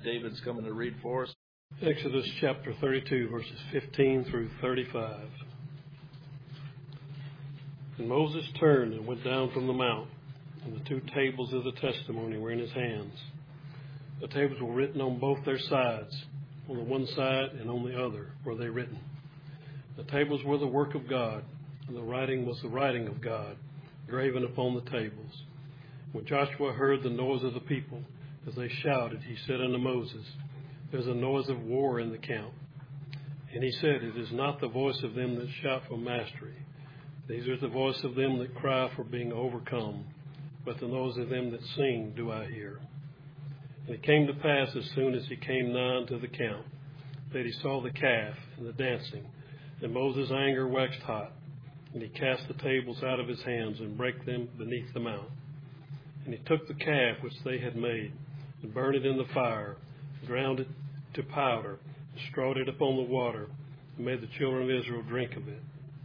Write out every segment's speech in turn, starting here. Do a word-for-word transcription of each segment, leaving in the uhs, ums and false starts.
David's coming to read for us. Exodus chapter thirty-two, verses fifteen through thirty-five. And Moses turned and went down from the mount, and the two tables of the testimony were in his hands. The tables were written on both their sides. On the one side and on the other were they written. The tables were the work of God, and the writing was the writing of God, graven upon the tables. When Joshua heard the noise of the people, as they shouted, he said unto Moses, There's a noise of war in the camp. And he said, It is not the voice of them that shout for mastery. These are the voice of them that cry for being overcome. But the noise of them that sing do I hear. And it came to pass, as soon as he came nigh unto the camp, that he saw the calf and the dancing. And Moses' anger waxed hot. And he cast the tables out of his hands and brake them beneath the mount. And he took the calf which they had made, and burned it in the fire, ground it to powder, and strawed it upon the water, and made the children of Israel drink of it.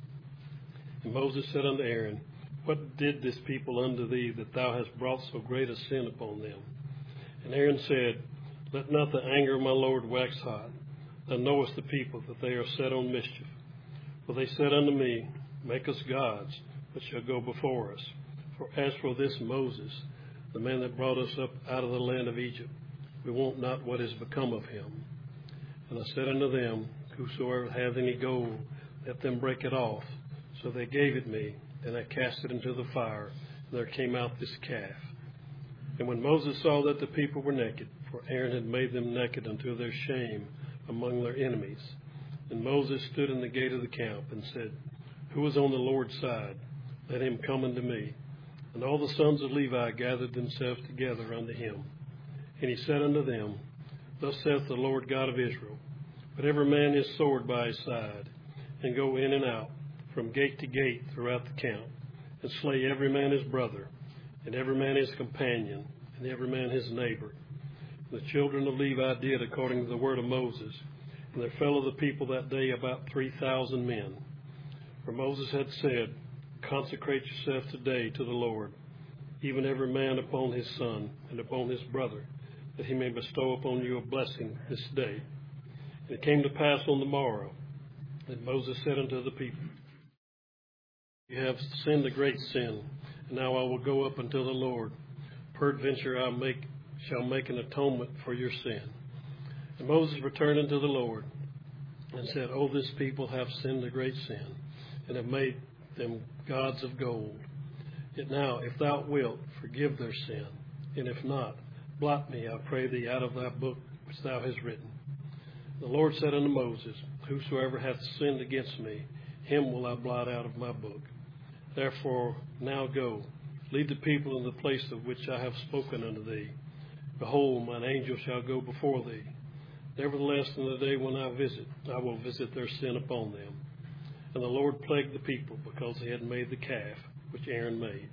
And Moses said unto Aaron, What did this people unto thee, that thou hast brought so great a sin upon them? And Aaron said, Let not the anger of my Lord wax hot. Thou knowest the people, that they are set on mischief. For they said unto me, Make us gods, which shall go before us. For as for this Moses, the man that brought us up out of the land of Egypt, we want not what is become of him. And I said unto them, Whosoever hath any gold, let them break it off. So they gave it me, and I cast it into the fire, and there came out this calf. And when Moses saw that the people were naked, for Aaron had made them naked unto their shame among their enemies, and Moses stood in the gate of the camp, and said, Who is on the Lord's side? Let him come unto me. And all the sons of Levi gathered themselves together unto him. And he said unto them, Thus saith the Lord God of Israel, Put every man his sword by his side, and go in and out, from gate to gate throughout the camp, and slay every man his brother, and every man his companion, and every man his neighbor. And the children of Levi did according to the word of Moses, and there fell of the people that day about three thousand men. For Moses had said, Consecrate yourself today to the Lord, even every man upon his son and upon his brother, that he may bestow upon you a blessing this day. And it came to pass on the morrow that Moses said unto the people, You have sinned a great sin, and now I will go up unto the Lord. Peradventure I make, shall make an atonement for your sin. And Moses returned unto the Lord, and said, O this people have sinned a great sin, and have made them gods of gold. Yet now, if thou wilt, forgive their sin, and if not, blot me, I pray thee, out of thy book which thou hast written. The Lord said unto Moses, Whosoever hath sinned against me, him will I blot out of my book. Therefore now go, lead the people in the place of which I have spoken unto thee. Behold, mine angel shall go before thee. Nevertheless, in the day when I visit, I will visit their sin upon them. And the Lord plagued the people, because they had made the calf which Aaron made.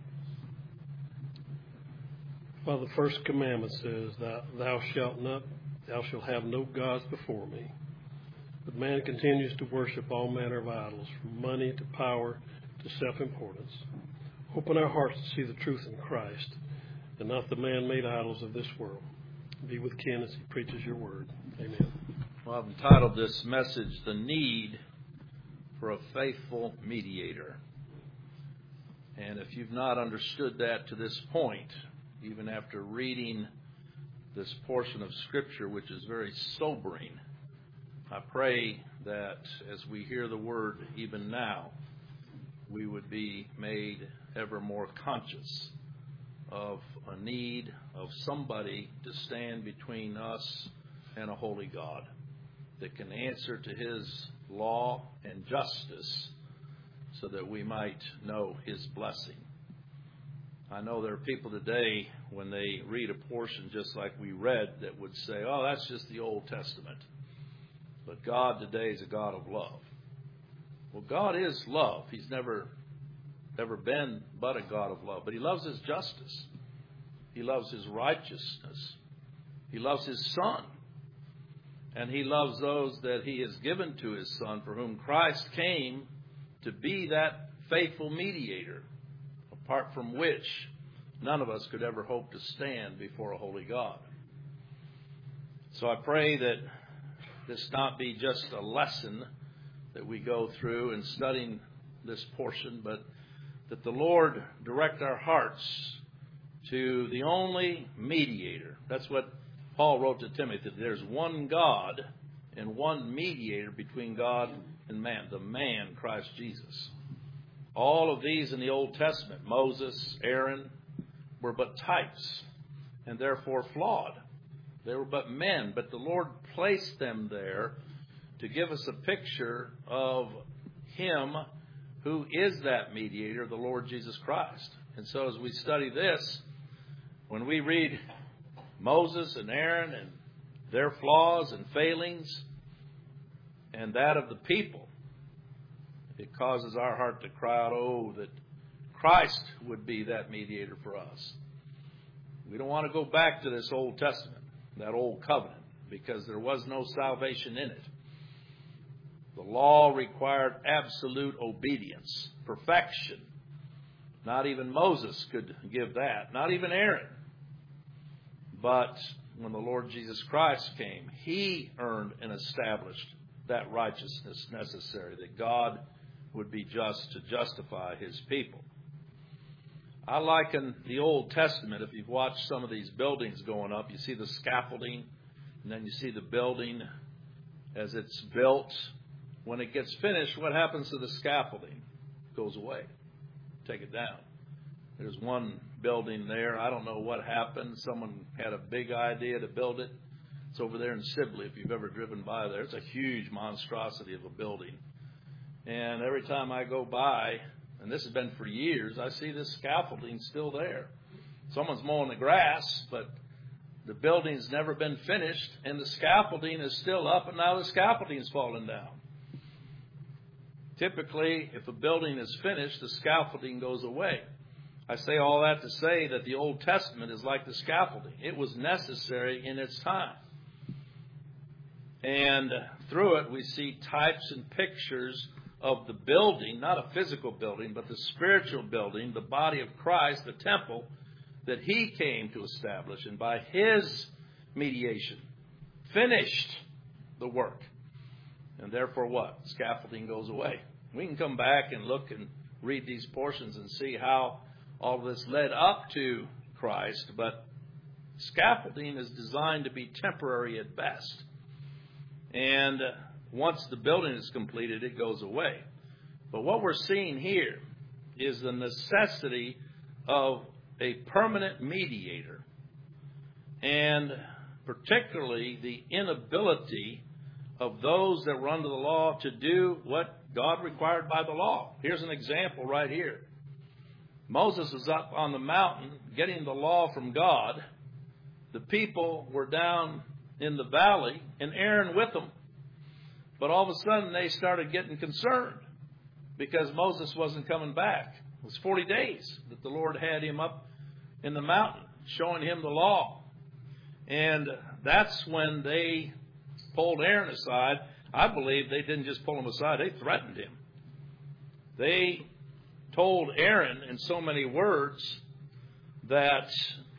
Well, the first commandment says, Thou, thou shalt not, thou shalt have no gods before me. But man continues to worship all manner of idols, from money to power to self-importance. Open our hearts to see the truth in Christ, and not the man-made idols of this world. Be with Ken as he preaches your word. Amen. Well, I've entitled this message, The Need for a Faithful Mediator. And if you've not understood that to this point, even after reading this portion of Scripture, which is very sobering, I pray that as we hear the word even now, we would be made ever more conscious of a need of somebody to stand between us and a holy God that can answer to his law and justice so that we might know his blessing. I know there are people today, when they read a portion just like we read, that would say, oh, that's just the Old Testament. But God today is a God of love. Well, God is love. He's never, never been but a God of love. But he loves his justice. He loves his righteousness. He loves his Son. And he loves those that he has given to his Son, for whom Christ came to be that faithful mediator, apart from which none of us could ever hope to stand before a holy God. So I pray that this not be just a lesson that we go through in studying this portion, but that the Lord direct our hearts to the only mediator. That's what Paul wrote to Timothy, that there's one God and one mediator between God and man, the man, Christ Jesus. All of these in the Old Testament, Moses, Aaron, were but types and therefore flawed. They were but men, but the Lord placed them there to give us a picture of Him who is that mediator, the Lord Jesus Christ. And so as we study this, when we read Moses and Aaron and their flaws and failings and that of the people, it causes our heart to cry out, oh, that Christ would be that mediator for us. We don't want to go back to this Old Testament, that old covenant, because there was no salvation in it. The law required absolute obedience, perfection. Not even Moses could give that, not even Aaron. But when the Lord Jesus Christ came, He earned and established that righteousness necessary, that God would be just to justify His people. I liken the Old Testament, if you've watched some of these buildings going up, you see the scaffolding, and then you see the building as it's built. When it gets finished, what happens to the scaffolding? It goes away. Take it down. There's one building there. I don't know what happened. Someone had a big idea to build it. It's over there in Sibley, if you've ever driven by there. It's a huge monstrosity of a building. And every time I go by, and this has been for years, I see this scaffolding still there. Someone's mowing the grass, but the building's never been finished, and the scaffolding is still up, and now the scaffolding's falling down. Typically, if a building is finished, the scaffolding goes away. I say all that to say that the Old Testament is like the scaffolding. It was necessary in its time. And through it, we see types and pictures of the building, not a physical building, but the spiritual building, the body of Christ, the temple that He came to establish. And by His mediation, finished the work. And therefore what? Scaffolding goes away. We can come back and look and read these portions and see how all this led up to Christ, but scaffolding is designed to be temporary at best. And once the building is completed, it goes away. But what we're seeing here is the necessity of a permanent mediator, and particularly the inability of those that were under the law to do what God required by the law. Here's an example right here. Moses was up on the mountain getting the law from God. The people were down in the valley, and Aaron with them. But all of a sudden, they started getting concerned because Moses wasn't coming back. It was forty days that the Lord had him up in the mountain, showing him the law. And that's when they pulled Aaron aside. I believe they didn't just pull him aside, they threatened him. They told Aaron in so many words that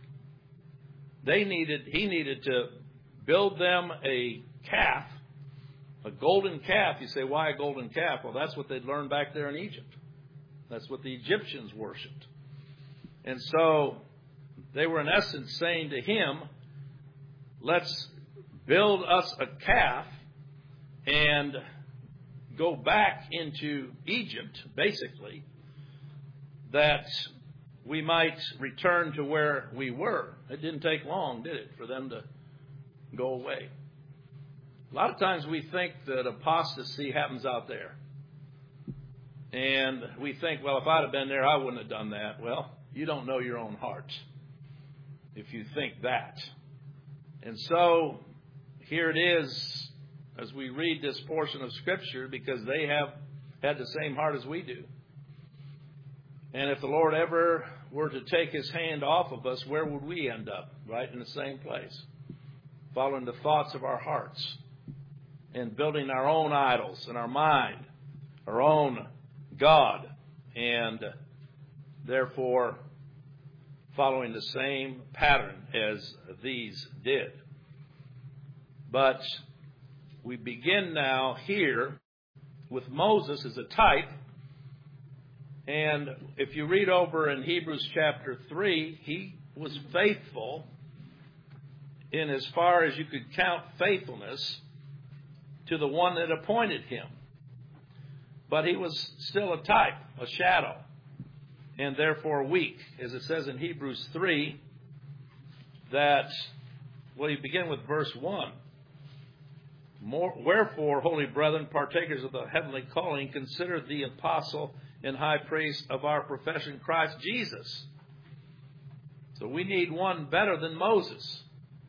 they needed, he needed to build them a calf, a golden calf. You say, why a golden calf? Well, that's what they'd learned back there in Egypt. That's what the Egyptians worshipped. And so they were in essence saying to him, let's build us a calf and go back into Egypt, basically, that we might return to where we were. It didn't take long, did it, for them to go away? A lot of times we think that apostasy happens out there. And we think, well, if I'd have been there, I wouldn't have done that. Well, you don't know your own heart if you think that. And so here it is as we read this portion of Scripture, because they have had the same heart as we do. And if the Lord ever were to take His hand off of us, where would we end up? Right in the same place, following the thoughts of our hearts and building our own idols in our mind, our own God, and therefore following the same pattern as these did. But we begin now here with Moses as a type. And if you read over in Hebrews chapter three, he was faithful in as far as you could count faithfulness to the one that appointed him. But he was still a type, a shadow, and therefore weak. As it says in Hebrews three, that, well, you begin with verse one. More, Wherefore, holy brethren, partakers of the heavenly calling, consider the apostle and high priest of our profession, Christ Jesus. So we need one better than Moses.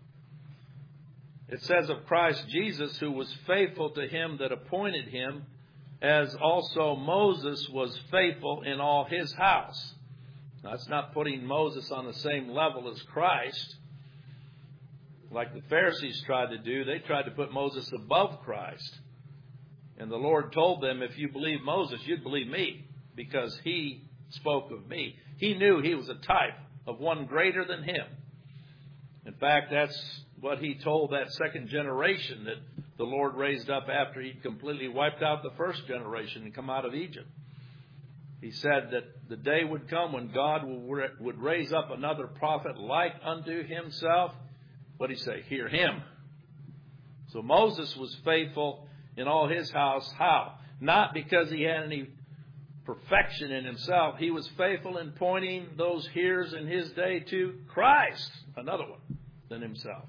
It says of Christ Jesus, who was faithful to him that appointed him, as also Moses was faithful in all his house. Now, that's not putting Moses on the same level as Christ, like the Pharisees tried to do. They tried to put Moses above Christ. And the Lord told them, if you believe Moses, you'd believe me, because he spoke of me. He knew he was a type of one greater than him. In fact, that's what he told that second generation that the Lord raised up after he'd completely wiped out the first generation and come out of Egypt. He said that the day would come when God would raise up another prophet like unto himself. What did he say? Hear him. So Moses was faithful in all his house. How? Not because he had any perfection in himself. He was faithful in pointing those hearers in his day to Christ, another one than himself.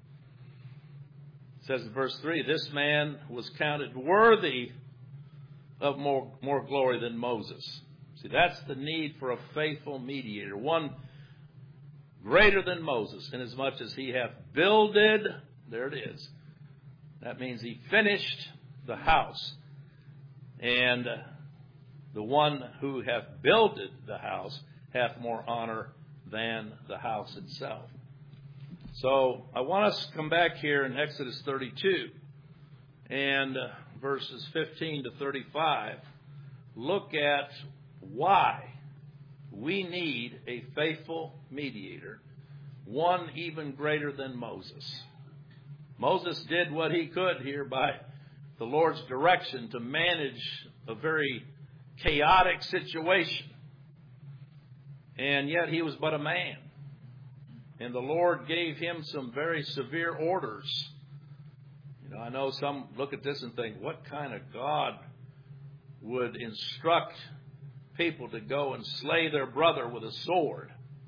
It says in verse three, this man was counted worthy of more, more glory than Moses. See, that's the need for a faithful mediator, one greater than Moses, inasmuch as he hath builded, there it is. That means he finished the house. And the one who hath builded the house hath more honor than the house itself. So I want us to come back here in Exodus thirty-two and uh, verses fifteen to thirty-five. Look at why we need a faithful mediator, one even greater than Moses. Moses did what he could here by the Lord's direction to manage a very chaotic situation. And yet he was but a man. And the Lord gave him some very severe orders. You know, I know some look at this and think, what kind of God would instruct people to go and slay their brother with a sword?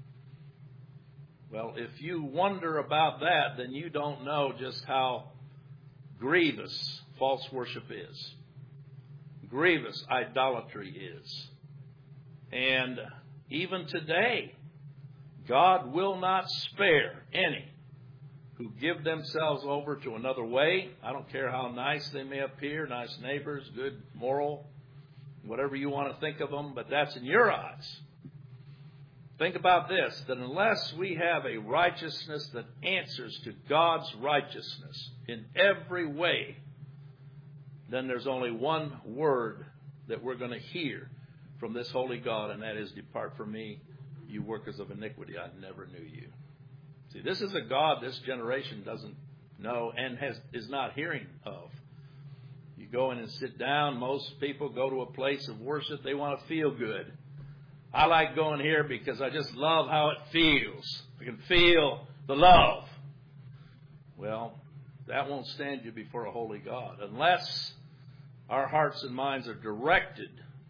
Well, if you wonder about that, then you don't know just how grievous false worship is. Grievous idolatry is. And even today, God will not spare any who give themselves over to another way. I don't care how nice they may appear, nice neighbors, good, moral, whatever you want to think of them, but that's in your eyes. Think about this, that unless we have a righteousness that answers to God's righteousness in every way, then there's only one word that we're going to hear from this holy God, and that is, depart from me, you workers of iniquity, I never knew you. See, this is a God this generation doesn't know and has is not hearing of. You go in and sit down. Most people go to a place of worship. They want to feel good. I like going here because I just love how it feels. I can feel the love. Well, that won't stand you before a holy God unless our hearts and minds are directed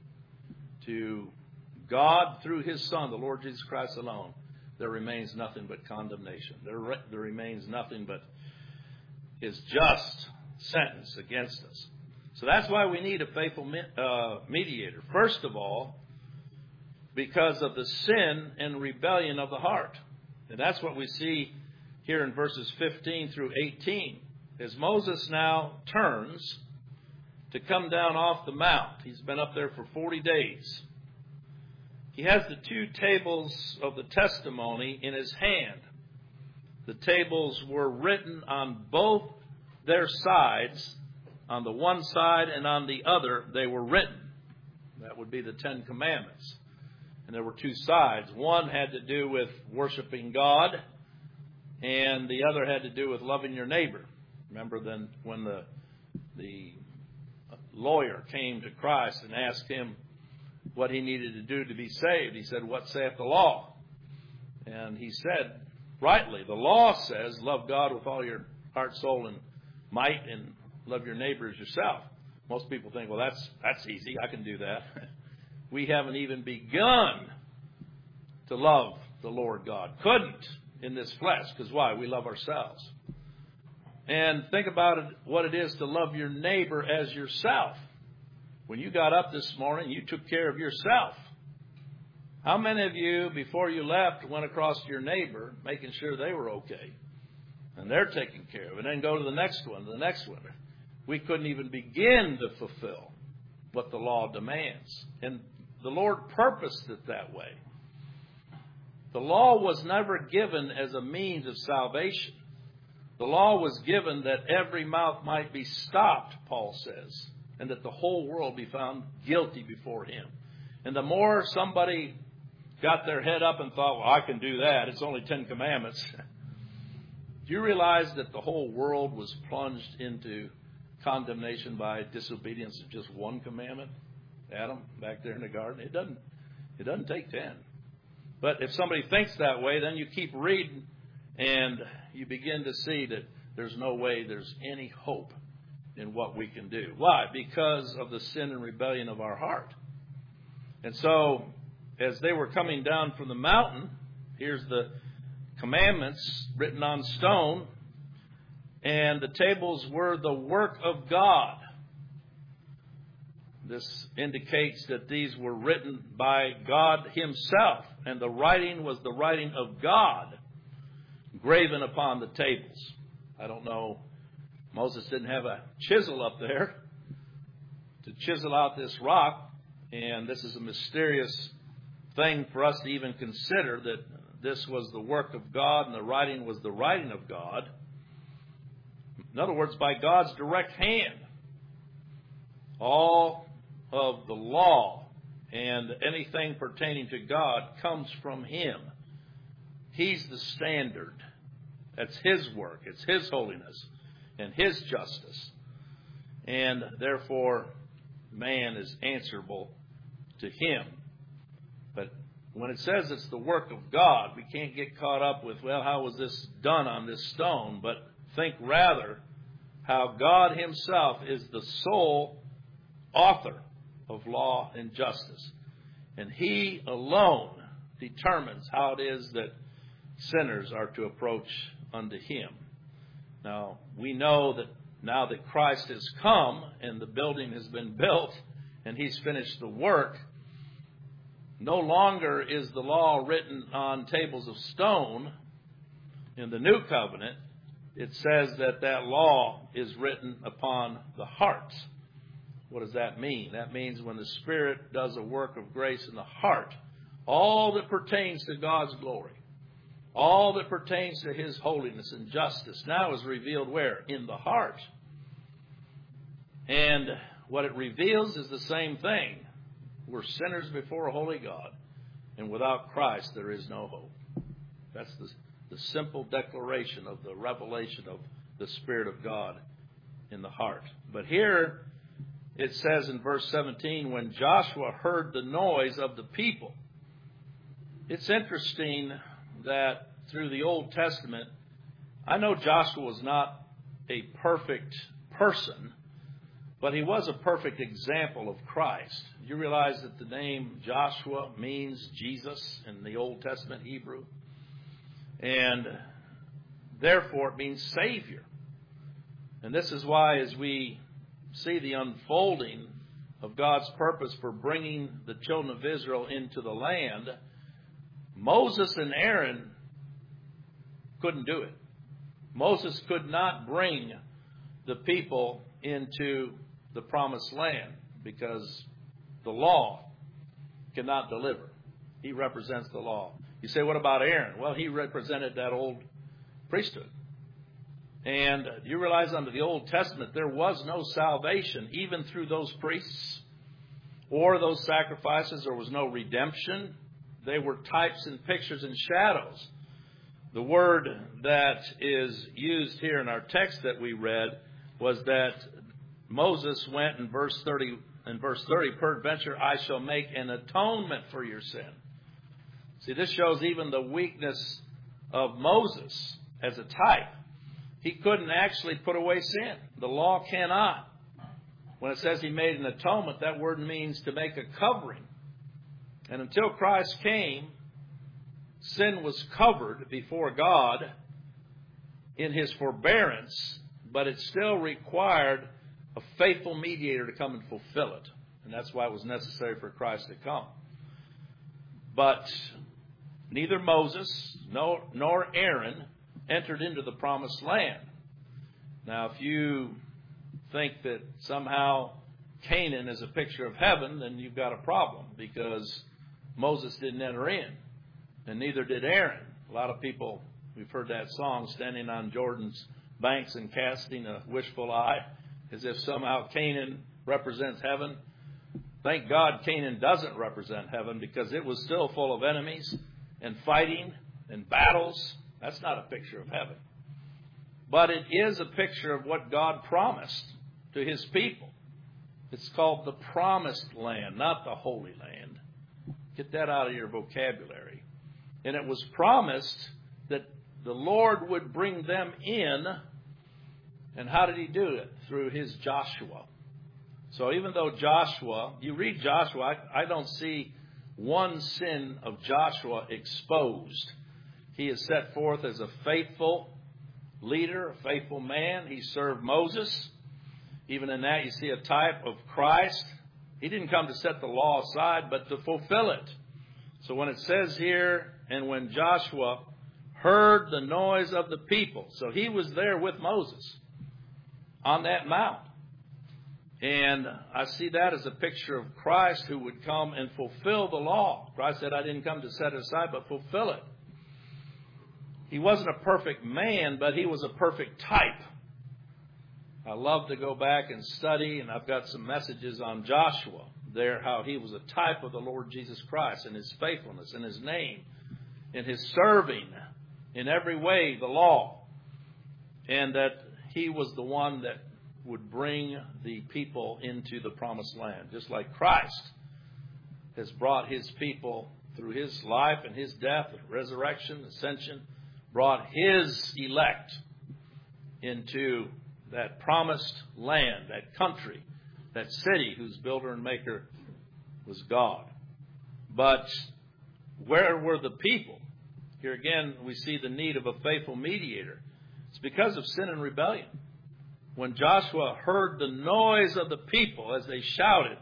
to God through his Son, the Lord Jesus Christ alone. There remains nothing but condemnation. There, re- there remains nothing but his just sentence against us. So that's why we need a faithful me- uh, mediator. First of all, because of the sin and rebellion of the heart. And that's what we see here in verses fifteen through eighteen. As Moses now turns to come down off the mount. He's been up there for forty days. He has the two tables of the testimony in his hand. The tables were written on both their sides. On the one side and on the other, they were written. That would be the Ten Commandments. And there were two sides. One had to do with worshiping God, and the other had to do with loving your neighbor. Remember then when the the lawyer came to Christ and asked him what he needed to do to be saved. He said, "What saith the law?" And he said, rightly, the law says, love God with all your heart, soul, and might, and love your neighbor as yourself. Most people think, well, that's that's easy. I can do that. We haven't even begun to love the Lord God. Couldn't in this flesh. Because why? We love ourselves. And think about it, what it is to love your neighbor as yourself. When you got up this morning, you took care of yourself. How many of you, before you left, went across to your neighbor, making sure they were okay? And they're taken care of. And then go to the next one, the next one. We couldn't even begin to fulfill what the law demands. And the Lord purposed it that way. The law was never given as a means of salvation. The law was given that every mouth might be stopped, Paul says, and that the whole world be found guilty before him. And the more somebody got their head up and thought, well, I can do that, it's only Ten Commandments. Do you realize that the whole world was plunged into condemnation by disobedience of just one commandment? Adam, back there in the garden. It doesn't, it doesn't take ten. But if somebody thinks that way, then you keep reading and you begin to see that there's no way there's any hope in what we can do. Why? Because of the sin and rebellion of our heart. And so, as they were coming down from the mountain, here's the commandments written on stone, and the tables were the work of God. This indicates that these were written by God himself, and the writing was the writing of God graven upon the tables. I don't know, Moses didn't have a chisel up there to chisel out this rock, and this is a mysterious thing for us to even consider, that this was the work of God and the writing was the writing of God. In other words, by God's direct hand. All of the law and anything pertaining to God comes from him. He's the standard. That's his work. It's his holiness and his justice. And therefore, man is answerable to him. But when it says it's the work of God, we can't get caught up with, well, how was this done on this stone? But think rather how God himself is the sole author of law and justice. And he alone determines how it is that sinners are to approach unto him. Now, we know that now that Christ has come and the building has been built and he's finished the work, no longer is the law written on tables of stone in the new covenant. It says that that law is written upon the heart. What does that mean? That means when the Spirit does a work of grace in the heart, all that pertains to God's glory, all that pertains to his holiness and justice now is revealed where? In the heart. And what it reveals is the same thing. We're sinners before a holy God, and without Christ there is no hope. That's the, the simple declaration of the revelation of the Spirit of God in the heart. But here it says in verse seventeen, when Joshua heard the noise of the people. It's interesting that through the Old Testament, I know Joshua was not a perfect person, but he was a perfect example of Christ. You realize that the name Joshua means Jesus in the Old Testament Hebrew? And therefore it means Savior. And this is why, as we see the unfolding of God's purpose for bringing the children of Israel into the land, Moses and Aaron couldn't do it. Moses could not bring the people into the promised land because the law cannot deliver. He represents the law. You say, what about Aaron? Well, he represented that old priesthood. And you realize under the Old Testament there was no salvation even through those priests or those sacrifices. There was no redemption. They were types and pictures and shadows The word that is used here in our text that we read was that Moses went in verse thirty, in verse thirty, peradventure I shall make an atonement for your sin. See, this shows even the weakness of Moses as a type. He couldn't actually put away sin. The law cannot. When it says he made an atonement, that word means to make a covering. And until Christ came, sin was covered before God in his forbearance, but it still required a faithful mediator to come and fulfill it. And that's why it was necessary for Christ to come. But neither Moses nor, nor Aaron entered into the promised land. Now, if you think that somehow Canaan is a picture of heaven, then you've got a problem, because Moses didn't enter in, and neither did Aaron. A lot of people, we've heard that song, standing on Jordan's banks and casting a wishful eye, as if somehow Canaan represents heaven. Thank God Canaan doesn't represent heaven, because it was still full of enemies and fighting and battles. That's not a picture of heaven. But it is a picture of what God promised to his people. It's called the promised land, not the Holy Land. Get that out of your vocabulary. And it was promised that the Lord would bring them in. And how did he do it? Through his Joshua. So even though Joshua, you read Joshua, I, I don't see one sin of Joshua exposed. He is set forth as a faithful leader, a faithful man. He served Moses. Even in that, you see a type of Christ. He didn't come to set the law aside, but to fulfill it. So when it says here, and when Joshua heard the noise of the people, so he was there with Moses on that mount. And I see that as a picture of Christ who would come and fulfill the law. Christ said, I didn't come to set it aside, but fulfill it. He wasn't a perfect man, but he was a perfect type. I love to go back and study, and I've got some messages on Joshua there, how he was a type of the Lord Jesus Christ in his faithfulness, in his name, in his serving, in every way, the law. And that he was the one that would bring the people into the promised land, just like Christ has brought his people through his life and his death, and resurrection, ascension, brought his elect into that promised land, that country, that city whose builder and maker was God. But where were the people? Here again, we see the need of a faithful mediator. It's because of sin and rebellion. When Joshua heard the noise of the people as they shouted,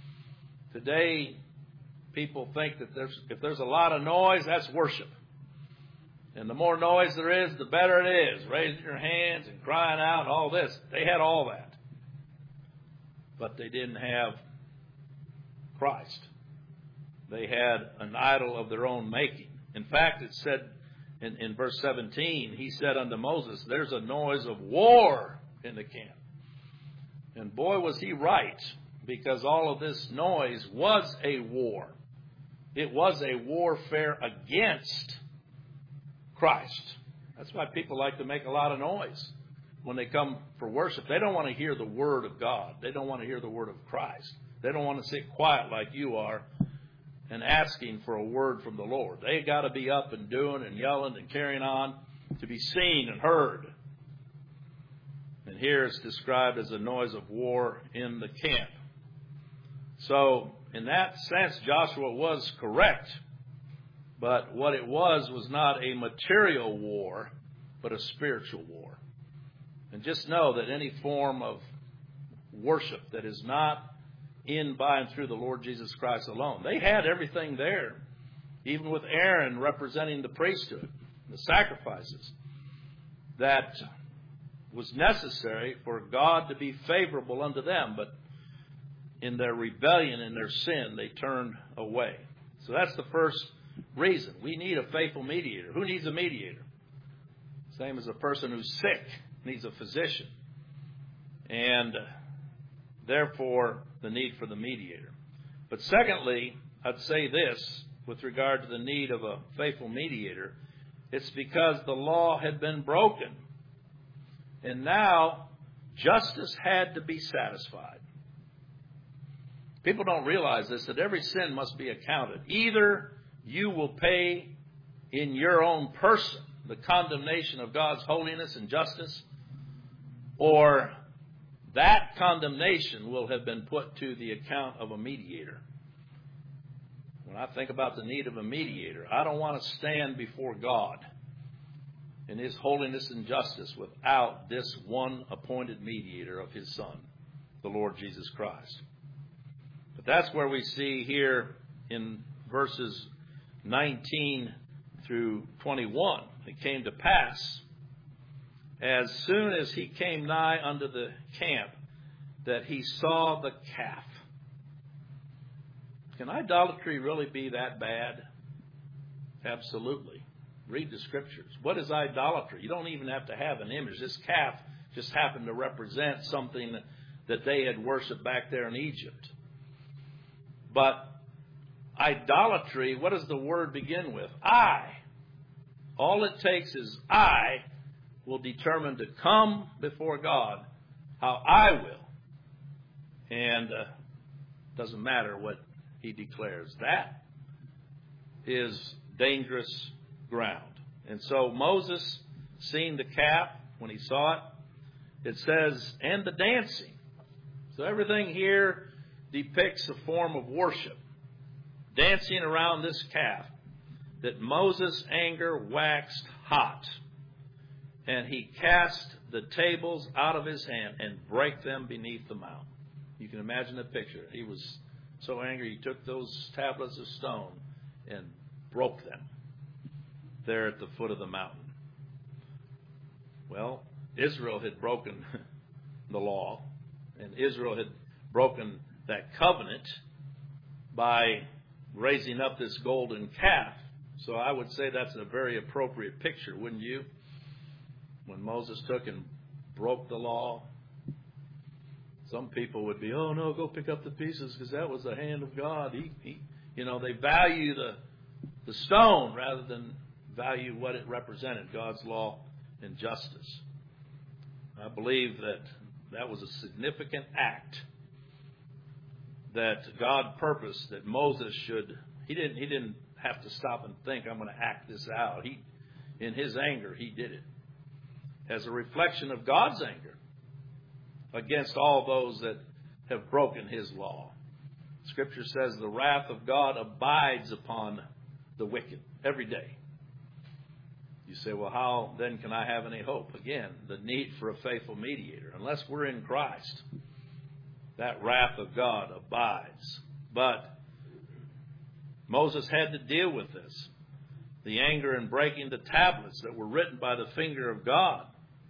today people think that there's, if there's a lot of noise, that's worship. And the more noise there is, the better it is. Raising your hands and crying out and all this. They had all that. But they didn't have Christ. They had an idol of their own making. In fact, it said in, in verse seventeen, he said unto Moses, there's a noise of war in the camp. And boy, was he right, because all of this noise was a war. It was a warfare against Christ. That's why people like to make a lot of noise when they come for worship. They don't want to hear the word of God. They don't want to hear the word of Christ. They don't want to sit quiet like you are and asking for a word from the Lord. They got to be up and doing and yelling and carrying on to be seen and heard. And here it's described as a noise of war in the camp. So in that sense, Joshua was correct. But what it was was not a material war, but a spiritual war. And just know that any form of worship that is not in, by, and through the Lord Jesus Christ alone. They had everything there, even with Aaron representing the priesthood, the sacrifices, that was necessary for God to be favorable unto them. But in their rebellion, in their sin, they turned away. So that's the first reason. We need a faithful mediator. Who needs a mediator? Same as a person who's sick needs a physician. And therefore, the need for the mediator. But secondly, I'd say this with regard to the need of a faithful mediator. It's because the law had been broken. And now justice had to be satisfied. People don't realize this, that every sin must be accounted. Either you will pay in your own person the condemnation of God's holiness and justice, or that condemnation will have been put to the account of a mediator. When I think about the need of a mediator, I don't want to stand before God in His holiness and justice without this one appointed mediator of His Son, the Lord Jesus Christ. But that's where we see here in verses nineteen through twenty-one. It came to pass, as soon as he came nigh unto the camp, that he saw the calf. Can idolatry really be that bad? Absolutely. Read the scriptures. What is idolatry? You don't even have to have an image. This calf just happened to represent something that, that they had worshipped back there in Egypt. But idolatry, what does the word begin with? I. All it takes is I will determine to come before God how I will. And uh, doesn't matter what He declares. That is dangerous ground. And so Moses, seeing the calf, when he saw it, it says, and the dancing. So everything here depicts a form of worship. Dancing around this calf, that Moses' anger waxed hot, and he cast the tables out of his hand and brake them beneath the mount. You can imagine the picture. He was so angry, he took those tablets of stone and broke them there at the foot of the mountain. Well, Israel had broken the law, and Israel had broken that covenant by raising up this golden calf. So I would say that's a very appropriate picture, wouldn't you? When Moses took and broke the law, some people would be, oh no, go pick up the pieces because that was the hand of God. He, he, you know, they value the the stone rather than value what it represented, God's law and justice. I believe that that was a significant act that God purposed that Moses should. He didn't. He didn't have to stop and think, I'm going to act this out. He, in his anger, he did it as a reflection of God's anger against all those that have broken His law. Scripture says the wrath of God abides upon the wicked every day. You say, well, how then can I have any hope? Again, the need for a faithful mediator. Unless we're in Christ, that wrath of God abides. But Moses had to deal with this. The anger in breaking the tablets that were written by the finger of God.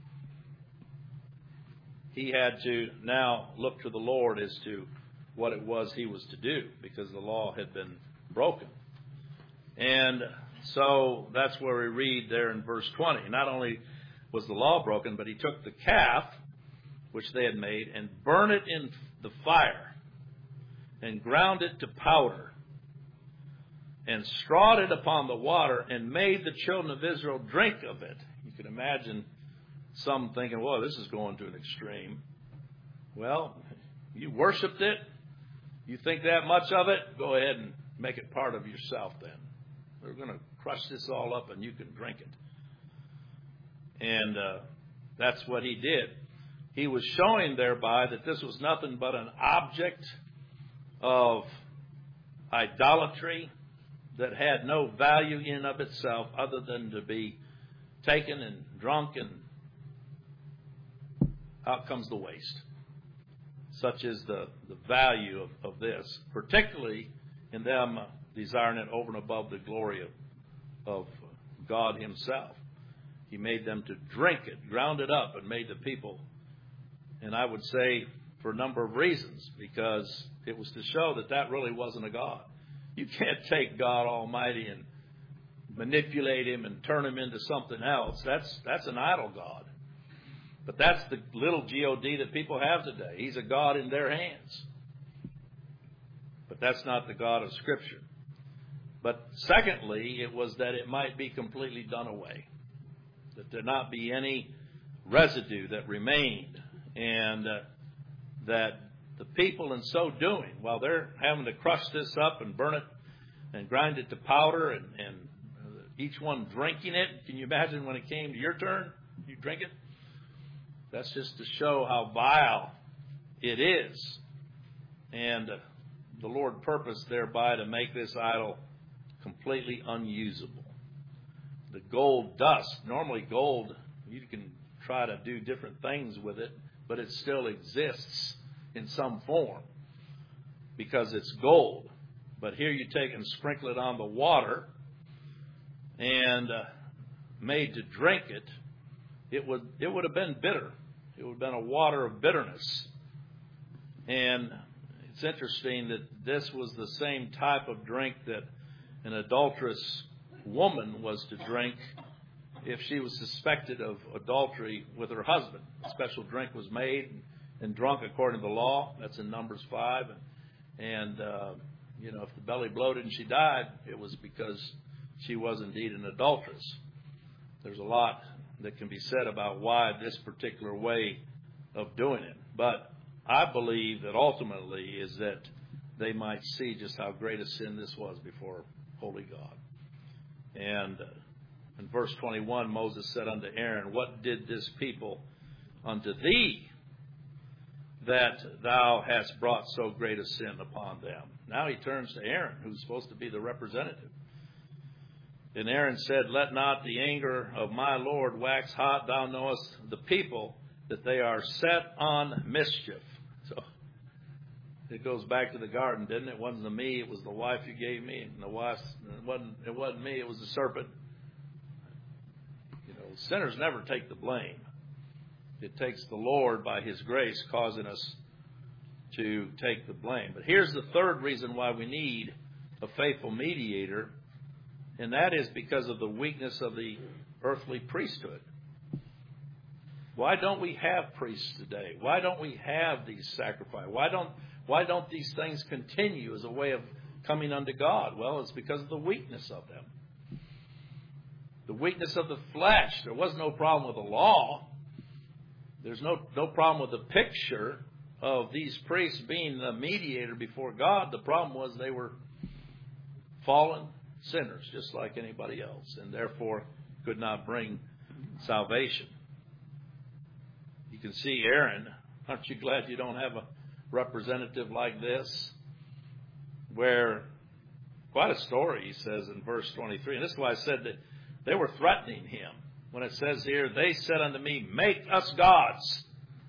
He had to now look to the Lord as to what it was he was to do, because the law had been broken. And so that's where we read there in verse twenty. Not only was the law broken, but he took the calf, which they had made, and burned it in the fire, and ground it to powder, and strawed it upon the water, and made the children of Israel drink of it. You can imagine some thinking, well, this is going to an extreme. Well, you worshipped it. You think that much of it? Go ahead and make it part of yourself then. We're going to crush this all up and you can drink it. And uh, that's what he did. He was showing thereby that this was nothing but an object of idolatry that had no value in and of itself other than to be taken and drunk, and out comes the waste. Such is the, the value of, of this, particularly in them desiring it over and above the glory of, of God Himself. He made them to drink it, ground it up, and made the people. And I would say for a number of reasons, because it was to show that that really wasn't a God. You can't take God Almighty and manipulate Him and turn Him into something else. That's that's an idol God. But that's the little God that people have today. He's a God in their hands. But that's not the God of Scripture. But secondly, it was that it might be completely done away, that there not be any residue that remained, and uh, that the people in so doing, while they're having to crush this up and burn it and grind it to powder, and, and each one drinking it. Can you imagine when it came to your turn, you drink it? That's just to show how vile it is. And uh, the Lord purposed thereby to make this idol completely unusable. The gold dust, normally gold, you can try to do different things with it, but it still exists in some form because it's gold. But here you take and sprinkle it on the water and uh, made to drink it, it would it would have been bitter. It would have been a water of bitterness. And it's interesting that this was the same type of drink that an adulterous woman was to drink if she was suspected of adultery with her husband. A special drink was made and drunk according to the law. That's in Numbers five. And, and uh, you know, if the belly bloated and she died, it was because she was indeed an adulteress. There's a lot that can be said about why this particular way of doing it. But I believe that ultimately is that they might see just how great a sin this was before holy God. And uh, in verse twenty-one, Moses said unto Aaron, what did this people unto thee, that thou hast brought so great a sin upon them? Now he turns to Aaron, who's supposed to be the representative. And Aaron said, let not the anger of my Lord wax hot. Thou knowest the people, that they are set on mischief. So it goes back to the garden, didn't it? It wasn't the me, it was the wife you gave me. And the wife, it wasn't, it wasn't me, it was the serpent. You know, sinners never take the blame. It takes the Lord by His grace causing us to take the blame. But here's the third reason why we need a faithful mediator, and that is because of the weakness of the earthly priesthood. Why don't we have priests today? Why don't we have these sacrifices? Why don't why don't these things continue as a way of coming unto God? Well, it's because of the weakness of them. The weakness of the flesh. There was no problem with the law. There's no, no problem with the picture of these priests being the mediator before God. The problem was they were fallen sinners, just like anybody else, and therefore could not bring salvation. You can see Aaron. Aren't you glad you don't have a representative like this? Where, quite a story, he says in verse twenty-three. And this is why I said that they were threatening him. When it says here, they said unto me, make us gods.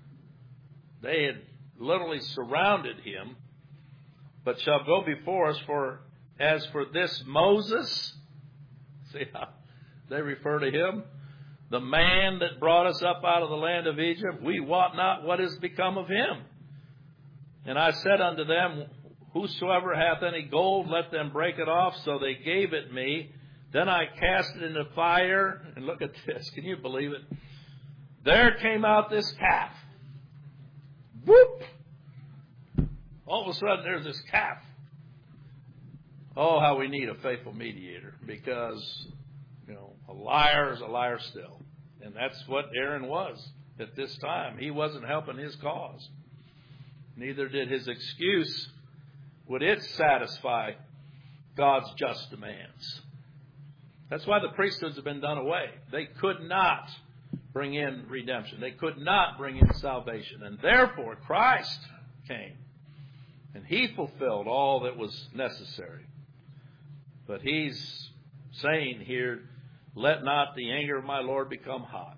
They had literally surrounded him. But shall go before us, for as for this Moses, see how they refer to him, the man that brought us up out of the land of Egypt, we wot not what is become of him. And I said unto them, whosoever hath any gold, let them break it off. So they gave it me. Then I cast it into fire. And look at this. Can you believe it? There came out this calf. Whoop! All of a sudden there's this calf. Oh, how we need a faithful mediator. Because, you know, a liar is a liar still. And that's what Aaron was at this time. He wasn't helping his cause. Neither did his excuse. Would it satisfy God's just demands? That's why the priesthoods have been done away. They could not bring in redemption. They could not bring in salvation. And therefore, Christ came. And He fulfilled all that was necessary. But He's saying here, let not the anger of my Lord become hot.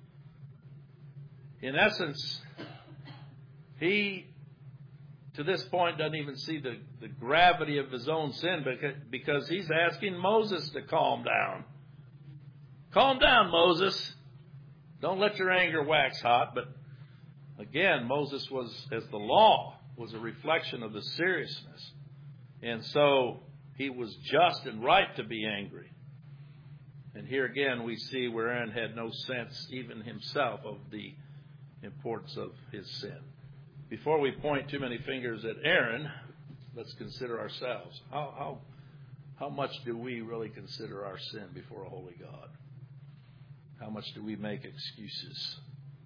In essence, He, to this point, doesn't even see the, the gravity of His own sin, because He's asking Moses to calm down. Calm down, Moses. Don't let your anger wax hot. But again, Moses was, as the law, was a reflection of the seriousness. And so he was just and right to be angry. And here again we see where Aaron had no sense, even himself, of the importance of his sin. Before we point too many fingers at Aaron, let's consider ourselves. How, how, how much do we really consider our sin before a holy God? How much do we make excuses?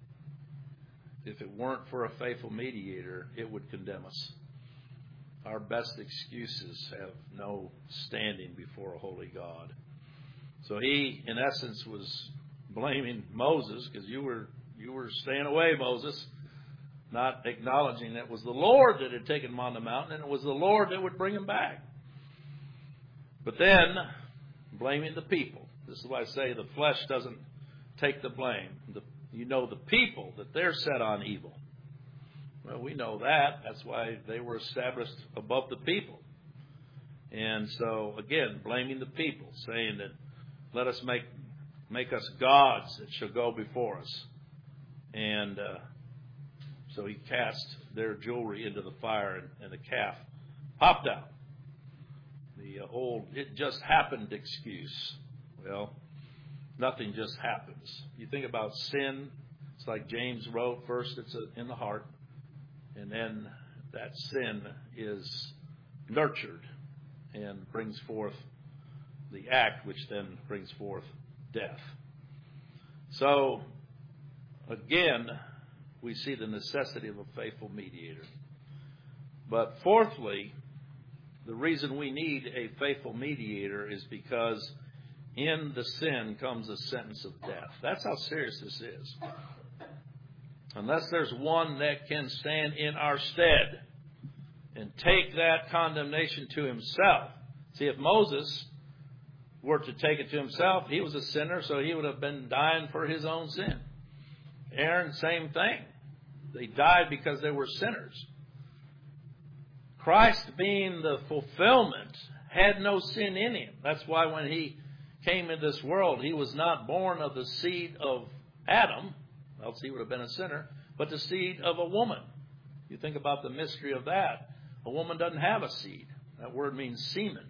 If it weren't for a faithful mediator, it would condemn us. Our best excuses have no standing before a holy God. So he, in essence, was blaming Moses because you were you were staying away, Moses, not acknowledging that it was the Lord that had taken him on the mountain and it was the Lord that would bring him back. But then, blaming the people. This is why I say the flesh doesn't take the blame. The, you know the people, that they're set on evil. Well, we know that. That's why they were established above the people. And so, again, blaming the people, saying that let us make make us gods that shall go before us. And uh, so he cast their jewelry into the fire, and, and the calf popped out. The uh, old, it just happened excuse. Well, nothing just happens. You think about sin, it's like James wrote, first it's in the heart, and then that sin is nurtured and brings forth the act, which then brings forth death. So, again, we see the necessity of a faithful mediator. But fourthly, the reason we need a faithful mediator is because in the sin comes a sentence of death. That's how serious this is. Unless there's one that can stand in our stead and take that condemnation to himself. See, if Moses were to take it to himself, he was a sinner, so he would have been dying for his own sin. Aaron, same thing. They died because they were sinners. Christ, being the fulfillment, had no sin in him. That's why when he came into this world, he was not born of the seed of Adam, else he would have been a sinner, but the seed of a woman. You think about the mystery of that. A woman doesn't have a seed. That word means semen.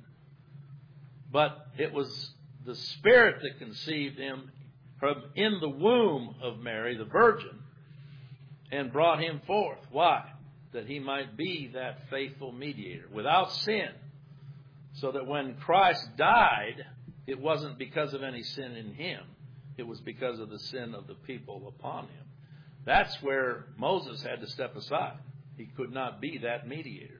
But it was the Spirit that conceived him from in the womb of Mary, the Virgin, and brought him forth. Why? That he might be that faithful mediator without sin. So that when Christ died, it wasn't because of any sin in him. It was because of the sin of the people upon him. That's where Moses had to step aside. He could not be that mediator.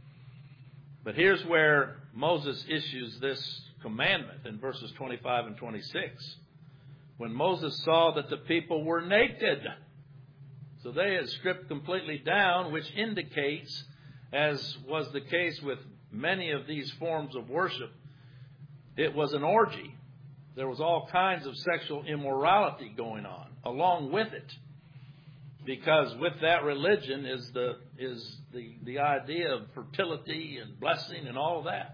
But here's where Moses issues this commandment in verses twenty-five and twenty-six. When Moses saw that the people were naked. So they had stripped completely down, which indicates, as was the case with many of these forms of worship, it was an orgy. There was all kinds of sexual immorality going on along with it. Because with that religion is the is the, the idea of fertility and blessing and all of that.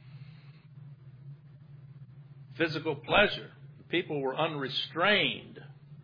Physical pleasure. The people were unrestrained.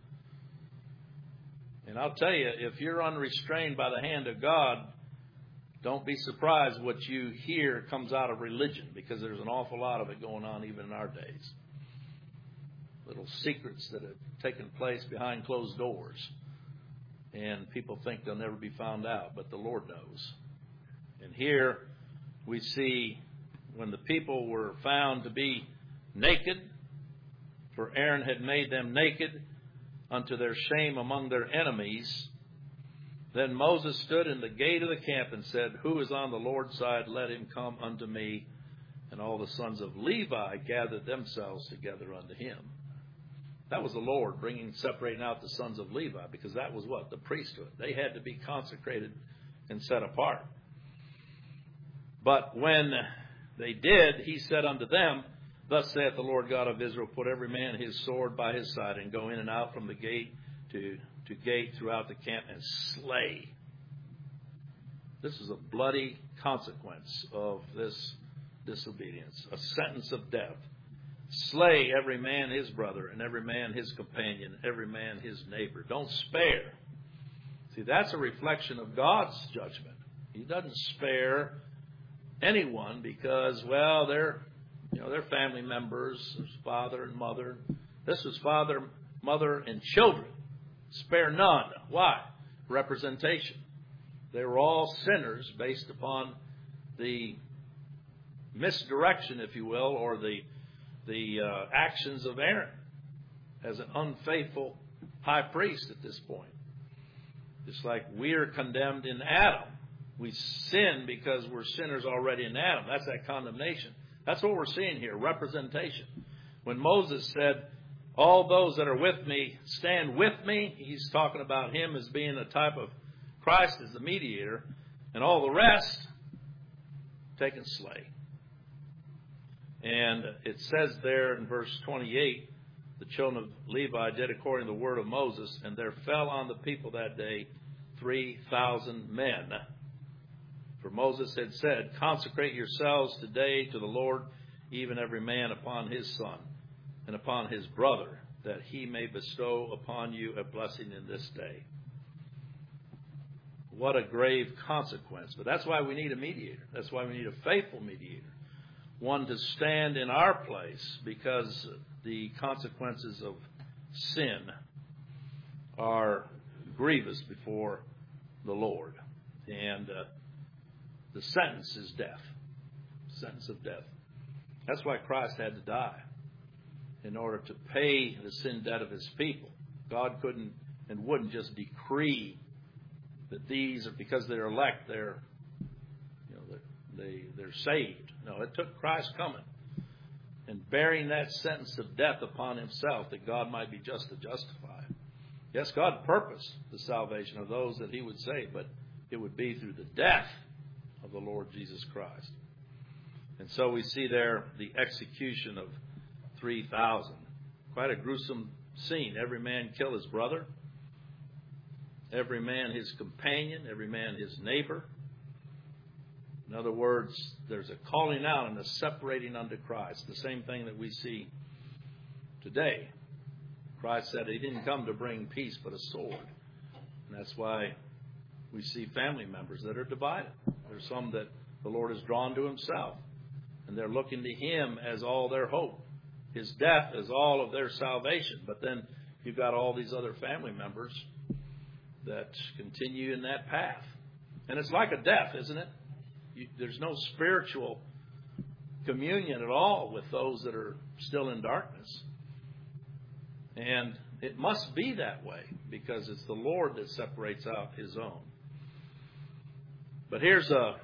And I'll tell you, if you're unrestrained by the hand of God, don't be surprised what you hear comes out of religion, because there's an awful lot of it going on even in our days. Little secrets that have taken place behind closed doors. And people think they'll never be found out, but the Lord knows. And here we see when the people were found to be naked, for Aaron had made them naked unto their shame among their enemies, then Moses stood in the gate of the camp and said, Who is on the Lord's side? Let him come unto me. And all the sons of Levi gathered themselves together unto him. That was the Lord bringing, separating out the sons of Levi, because that was what? The priesthood. They had to be consecrated and set apart. But when they did, he said unto them, Thus saith the Lord God of Israel, Put every man his sword by his side, and go in and out from the gate to, to gate throughout the camp, and slay. This is a bloody consequence of this disobedience, a sentence of death. Slay every man his brother, and every man his companion, every man his neighbor. Don't spare. See, that's a reflection of God's judgment. He doesn't spare anyone because, well, they're, you know, they're family members. There's father and mother. This was father, mother, and children. Spare none. Why? Representation. They were all sinners based upon the misdirection, if you will, or the the uh, actions of Aaron as an unfaithful high priest at this point. Just like we're condemned in Adam. We sin because we're sinners already in Adam. That's that condemnation. That's what we're seeing here, representation. When Moses said, all those that are with me stand with me, he's talking about him as being a type of Christ as the mediator, and all the rest taken slay. And it says there in verse twenty-eight, the children of Levi did according to the word of Moses, and there fell on the people that day three thousand men. For Moses had said, consecrate yourselves today to the Lord, even every man upon his son and upon his brother, that he may bestow upon you a blessing in this day. What a grave consequence. But that's why we need a mediator. That's why we need a faithful mediator. One to stand in our place, because the consequences of sin are grievous before the Lord. And uh, the sentence is death. Sentence of death. That's why Christ had to die, in order to pay the sin debt of his people. God couldn't and wouldn't just decree that these, because they're elect, they're, you know, they're, they, they're saved. No, it took Christ coming and bearing that sentence of death upon himself, that God might be just to justify. Yes, God purposed the salvation of those that he would save, but it would be through the death of the Lord Jesus Christ. And so we see there the execution of three thousand. Quite a gruesome scene. Every man kill his brother. Every man his companion. Every man his neighbor. In other words, there's a calling out and a separating unto Christ. The same thing that we see today. Christ said he didn't come to bring peace but a sword. And that's why we see family members that are divided. There's some that the Lord has drawn to himself, and they're looking to him as all their hope. His death is all of their salvation. But then you've got all these other family members that continue in that path. And it's like a death, isn't it? You, there's no spiritual communion at all with those that are still in darkness. And it must be that way, because it's the Lord that separates out his own. But here's a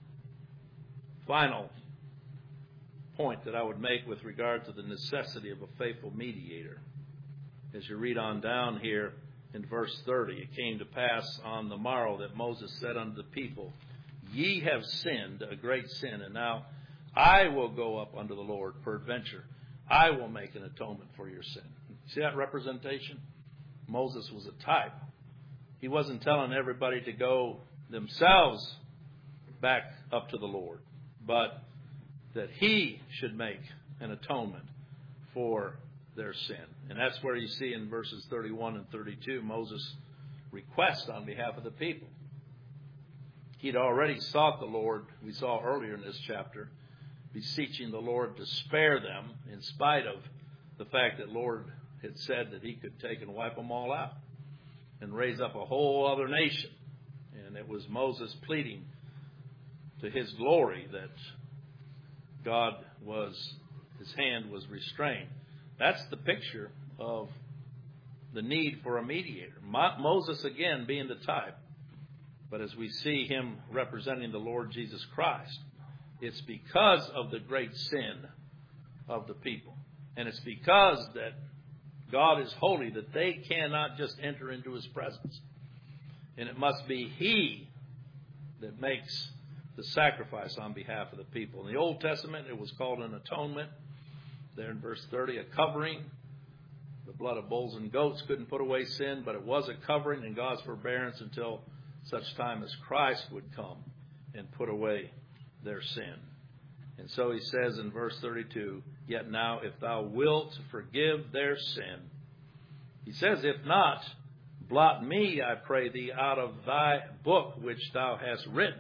final point that I would make with regard to the necessity of a faithful mediator. As you read on down here in verse thirty, it came to pass on the morrow that Moses said unto the people, ye have sinned a great sin, and now I will go up unto the Lord, peradventure I will make an atonement for your sin. See that representation? Moses was a type. He wasn't telling everybody to go themselves back up to the Lord, but that he should make an atonement for their sin. And that's where you see in verses thirty-one and thirty-two, Moses' request on behalf of the people. He'd already sought the Lord, we saw earlier in this chapter, beseeching the Lord to spare them, in spite of the fact that Lord had said that he could take and wipe them all out and raise up a whole other nation. And it was Moses pleading to his glory that God was, his hand was restrained. That's the picture of the need for a mediator. Mo- Moses, again, being the type. But as we see him representing the Lord Jesus Christ, it's because of the great sin of the people. And it's because that God is holy that they cannot just enter into his presence. And it must be he that makes the sacrifice on behalf of the people. In the Old Testament, it was called an atonement. There in verse thirty, a covering. The blood of bulls and goats couldn't put away sin, but it was a covering in God's forbearance until such time as Christ would come and put away their sin. And so he says in verse thirty-two, yet now if thou wilt forgive their sin, he says, if not, blot me, I pray thee, out of thy book which thou hast written.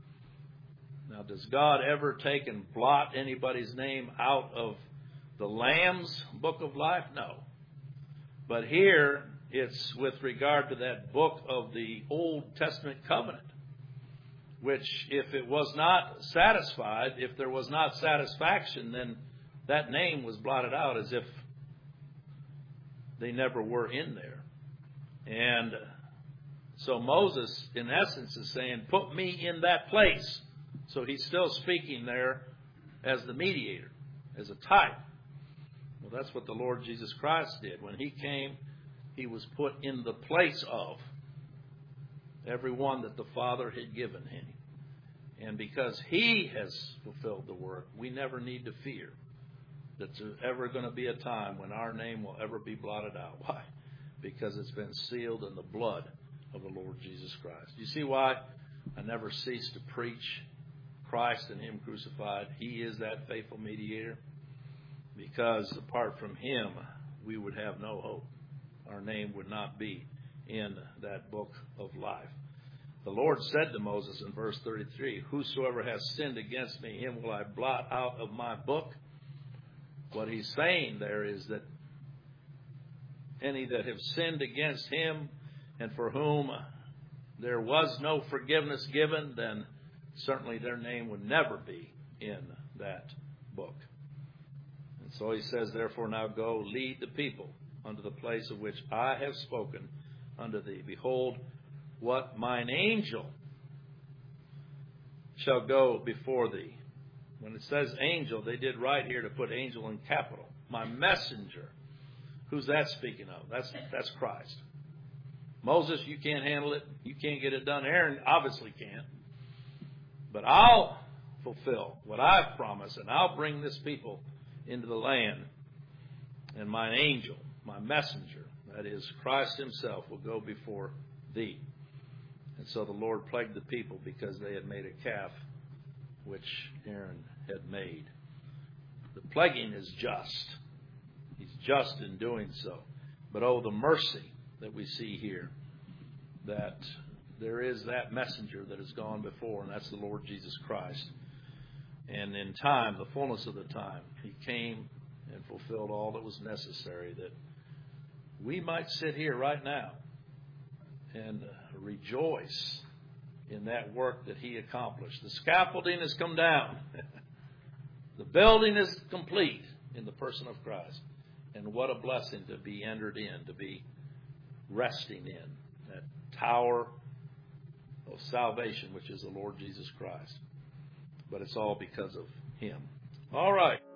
Now, does God ever take and blot anybody's name out of the Lamb's book of life? No. But here, it's with regard to that book of the Old Testament covenant, which if it was not satisfied, if there was not satisfaction, then that name was blotted out as if they never were in there. And so Moses, in essence, is saying, put me in that place. So he's still speaking there as the mediator, as a type. Well, that's what the Lord Jesus Christ did. When he came, he was put in the place of everyone that the Father had given him. And because he has fulfilled the work, we never need to fear that there's ever going to be a time when our name will ever be blotted out. Why? Because it's been sealed in the blood of the Lord Jesus Christ. You see why I never cease to preach Christ and him crucified? He is that faithful mediator. Because apart from him, we would have no hope. Our name would not be in that book of life. The Lord said to Moses in verse thirty-three, whosoever has sinned against me, him will I blot out of my book. What he's saying there is that any that have sinned against him and for whom there was no forgiveness given, then certainly their name would never be in that book. And so he says, therefore now go, lead the people unto the place of which I have spoken unto thee. Behold, what mine angel shall go before thee. When it says angel, they did right here to put angel in capital. My messenger. Who's that speaking of? That's that's Christ. Moses, you can't handle it. You can't get it done. Aaron obviously can't. But I'll fulfill what I've promised, and I'll bring this people into the land. And my angel, my messenger, that is Christ himself, will go before thee. And so the Lord plagued the people because they had made a calf which Aaron had made. The plaguing is just. He's just in doing so. But oh, the mercy that we see here, that there is that messenger that has gone before, and that's the Lord Jesus Christ. And in time, the fullness of the time, he came and fulfilled all that was necessary, that we might sit here right now and rejoice in that work that he accomplished. The scaffolding has come down. The building is complete in the person of Christ. And what a blessing to be entered in, to be resting in that tower of salvation, which is the Lord Jesus Christ. But it's all because of him. All right.